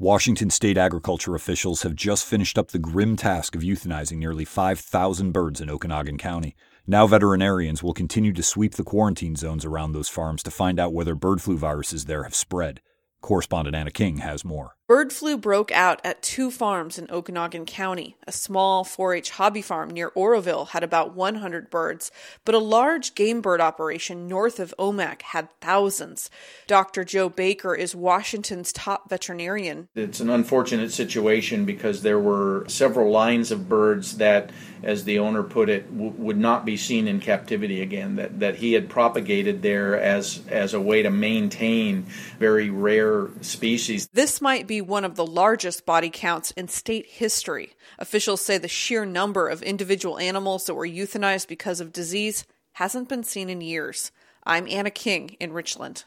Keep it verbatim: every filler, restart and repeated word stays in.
Washington state agriculture officials have just finished up the grim task of euthanizing nearly five thousand birds in Okanogan County. Now veterinarians will continue to sweep the quarantine zones around those farms to find out whether bird flu viruses there have spread. Correspondent Anna King has more. Bird flu broke out at two farms in Okanogan County. A small four H hobby farm near Oroville had about one hundred birds, but a large game bird operation north of Omak had thousands. Doctor Joe Baker is Washington's top veterinarian. It's an unfortunate situation because there were several lines of birds that, as the owner put it, w- would not be seen in captivity again, that, that he had propagated there as, as a way to maintain very rare species. This might be one of the largest body counts in state history. Officials say the sheer number of individual animals that were euthanized because of disease hasn't been seen in years. I'm Anna King in Richland.